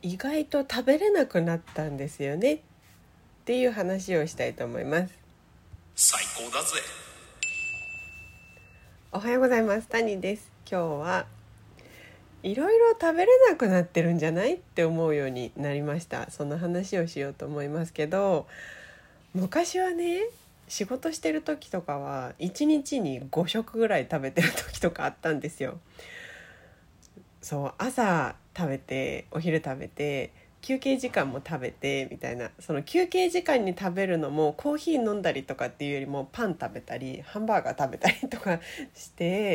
意外と食べれなくなったんですよねっていう話をしたいと思います。 最高だぜ。 おはようございます。タニです。今日はいろいろ食べれなくなってるんじゃないって思うようになりました。その話をしようと思いますけど、昔はね、仕事してる時とかは1日に5食ぐらい食べてる時とかあったんですよ。そう、朝食べて、お昼食べて、休憩時間も食べてみたいな、その休憩時間に食べるのもコーヒー飲んだりとかっていうよりもパン食べたりハンバーガー食べたりとかして、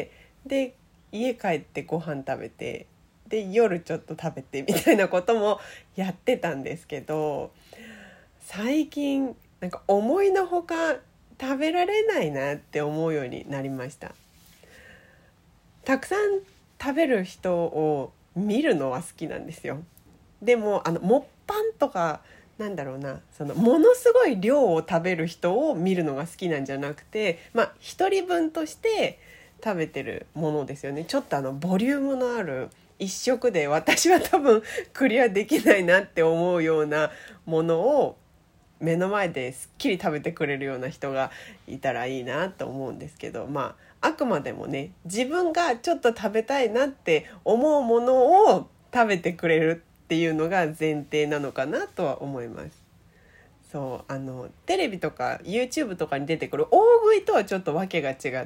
で家帰ってご飯食べて、で夜ちょっと食べてみたいなこともやってたんですけど、最近なんか思いのほか食べられないなって思うようになりました。たくさん食べる人を見るのは好きなんですよ。でもモッパンとか、なんだろうな、そのものすごい量を食べる人を見るのが好きなんじゃなくて、一人分として食べてるものですよね。ちょっとボリュームのある、一食で私は多分クリアできないなって思うようなものを目の前ですっきり食べてくれるような人がいたらいいなと思うんですけど、あくまでもね、自分がちょっと食べたいなって思うものを食べてくれるっていうのが前提なのかなとは思います。そう、テレビとか YouTube とかに出てくる大食いとはちょっとわけが違って、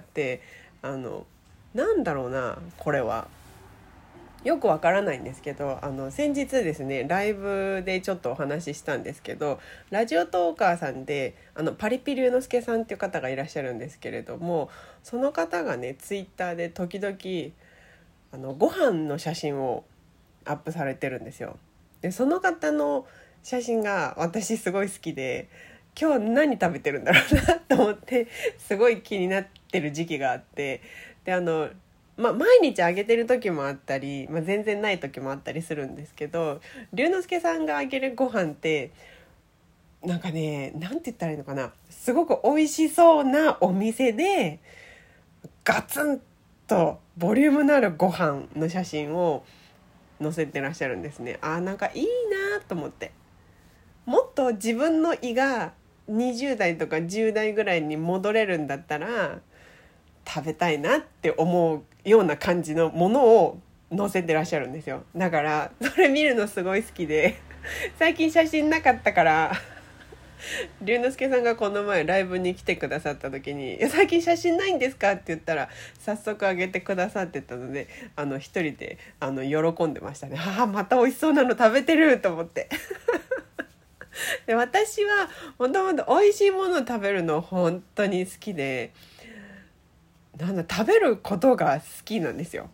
なんだろうな、これはよくわからないんですけど、先日ですね、ライブでちょっとお話ししたんですけど、ラジオトーカーさんでパリピ龍之介さんっていう方がいらっしゃるんですけれども、その方がね、ツイッターで時々ご飯の写真をアップされてるんですよ。でその方の写真が私すごい好きで、今日何食べてるんだろうなと思ってすごい気になってる時期があって、で毎日あげてる時もあったり、全然ない時もあったりするんですけど、龍之介さんがあげるご飯ってなんかね、なんて言ったらいいのかな、すごく美味しそうなお店でガツンとボリュームのあるご飯の写真を載せてらっしゃるんですね。なんかいいなと思って、もっと自分の胃が20代とか10代ぐらいに戻れるんだったら食べたいなって思うような感じのものを載せてらっしゃるんですよ。だからそれ見るのすごい好きで、最近写真なかったから龍之介さんがこの前ライブに来てくださった時に「最近写真ないんですか?」って言ったら早速あげてくださってたので、一人で喜んでましたね。また美味しそうなの食べてると思ってで、私はもともと美味しいものを食べるの本当に好きで、食べることが好きなんですよ。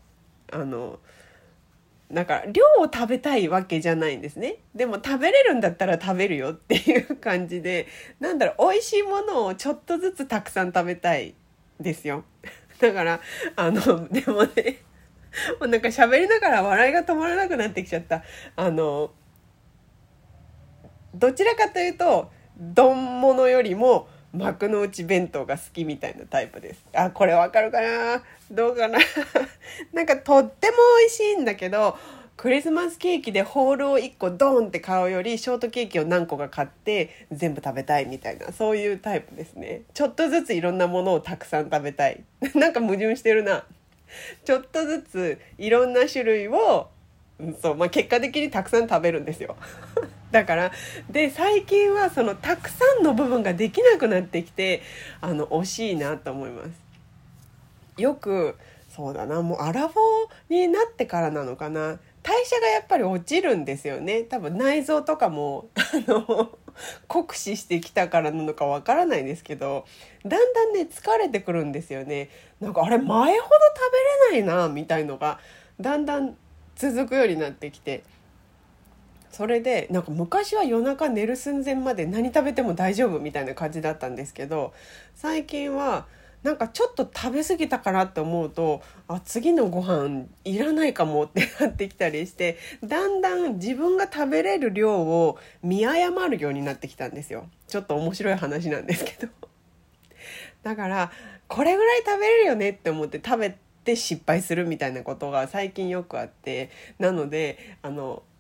だから量を食べたいわけじゃないんですね。でも食べれるんだったら食べるよっていう感じで、美味しいものをちょっとずつたくさん食べたいですよ。だからでもね、もうなんか喋りながら笑いが止まらなくなってきちゃった。どちらかというと丼物よりも幕の内弁当が好きみたいなタイプです。これわかるかな、どうかななんかとっても美味しいんだけど、クリスマスケーキでホールを1個ドーンって買うよりショートケーキを何個か買って全部食べたいみたいな、そういうタイプですね。ちょっとずついろんなものをたくさん食べたいなんか矛盾してるな。ちょっとずついろんな種類を、そう、結果的にたくさん食べるんですよだからで、最近はそのたくさんの部分ができなくなってきて、惜しいなと思います。よく、そうだな、もうアラフォーになってからなのかな、代謝がやっぱり落ちるんですよね。多分内臓とかも酷使してきたからなのかわからないですけど、だんだんね疲れてくるんですよね。なんかあれ、前ほど食べれないなみたいのがだんだん続くようになってきて、それでなんか昔は夜中寝る寸前まで何食べても大丈夫みたいな感じだったんですけど、最近はなんかちょっと食べ過ぎたかなって思うと、次のご飯いらないかもってなってきたりして、だんだん自分が食べれる量を見誤るようになってきたんですよ。ちょっと面白い話なんですけどだからこれぐらい食べれるよねって思って食べて失敗するみたいなことが最近よくあって、なので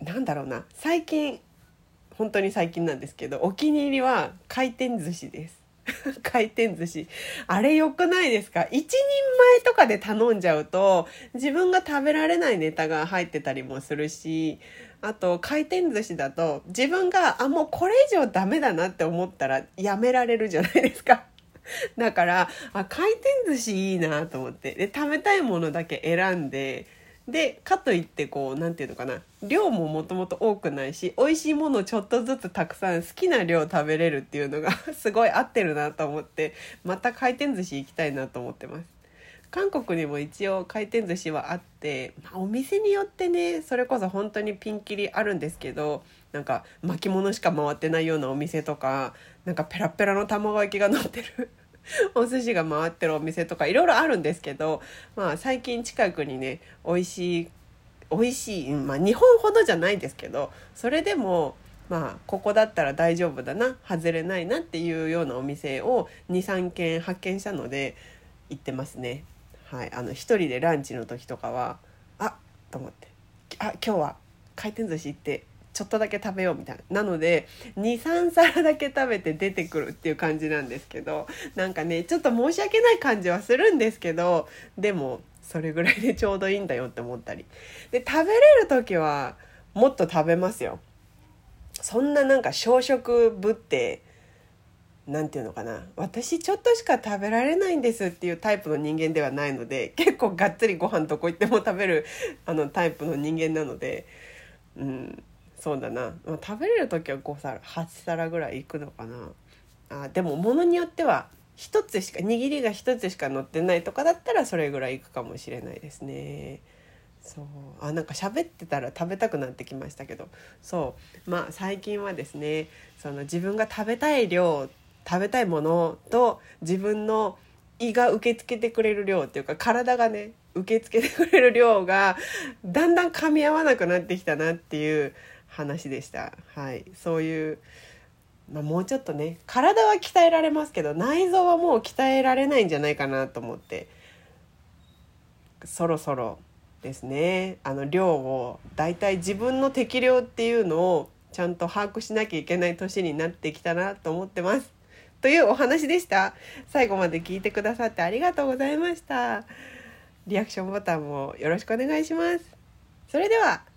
なんだろうな、最近本当に最近なんですけど、お気に入りは回転寿司です回転寿司、あれ良くないですか？一人前とかで頼んじゃうと自分が食べられないネタが入ってたりもするし、あと回転寿司だと自分がもうこれ以上ダメだなって思ったらやめられるじゃないですかだから回転寿司いいなと思って、で食べたいものだけ選んで、でかといってこうなんていうのかな、量ももともと多くないし、美味しいものをちょっとずつたくさん好きな量食べれるっていうのがすごい合ってるなと思って、また回転寿司行きたいなと思ってます。韓国にも一応回転寿司はあって、お店によってね、それこそ本当にピンキリあるんですけど、なんか巻物しか回ってないようなお店とか、なんかペラペラの卵焼きが乗ってるお寿司が回ってるお店とかいろいろあるんですけど、最近近くにね、美味しい、日本ほどじゃないですけど、それでもここだったら大丈夫だな、外れないなっていうようなお店を 2,3 軒発見したので行ってますね。はい、一人でランチの時とかはと思って、今日は回転寿司行ってちょっとだけ食べようみたいなので 2,3 皿だけ食べて出てくるっていう感じなんですけど、なんかねちょっと申し訳ない感じはするんですけど、でもそれぐらいでちょうどいいんだよって思ったりで、食べれる時はもっと食べますよ。そんななんか小食ぶってなんていうのかな、私ちょっとしか食べられないんですっていうタイプの人間ではないので、結構がっつりご飯どこ行っても食べるタイプの人間なので、そうだな、食べれる時は5皿8皿ぐらいいくのかな。でも物によっては握りが一つしか乗ってないとかだったらそれぐらいいくかもしれないですね。そうなんか喋ってたら食べたくなってきましたけど、最近はですね、その自分が食べたい量、食べたいものと自分の胃が受け付けてくれる量っていうか、体がね受け付けてくれる量がだんだん噛み合わなくなってきたなっていう話でした。はい、そういう、もうちょっとね、体は鍛えられますけど内臓はもう鍛えられないんじゃないかなと思って、そろそろですね、量をだいたい自分の適量っていうのをちゃんと把握しなきゃいけない年になってきたなと思ってますというお話でした。最後まで聞いてくださってありがとうございました。リアクションボタンもよろしくお願いします。それでは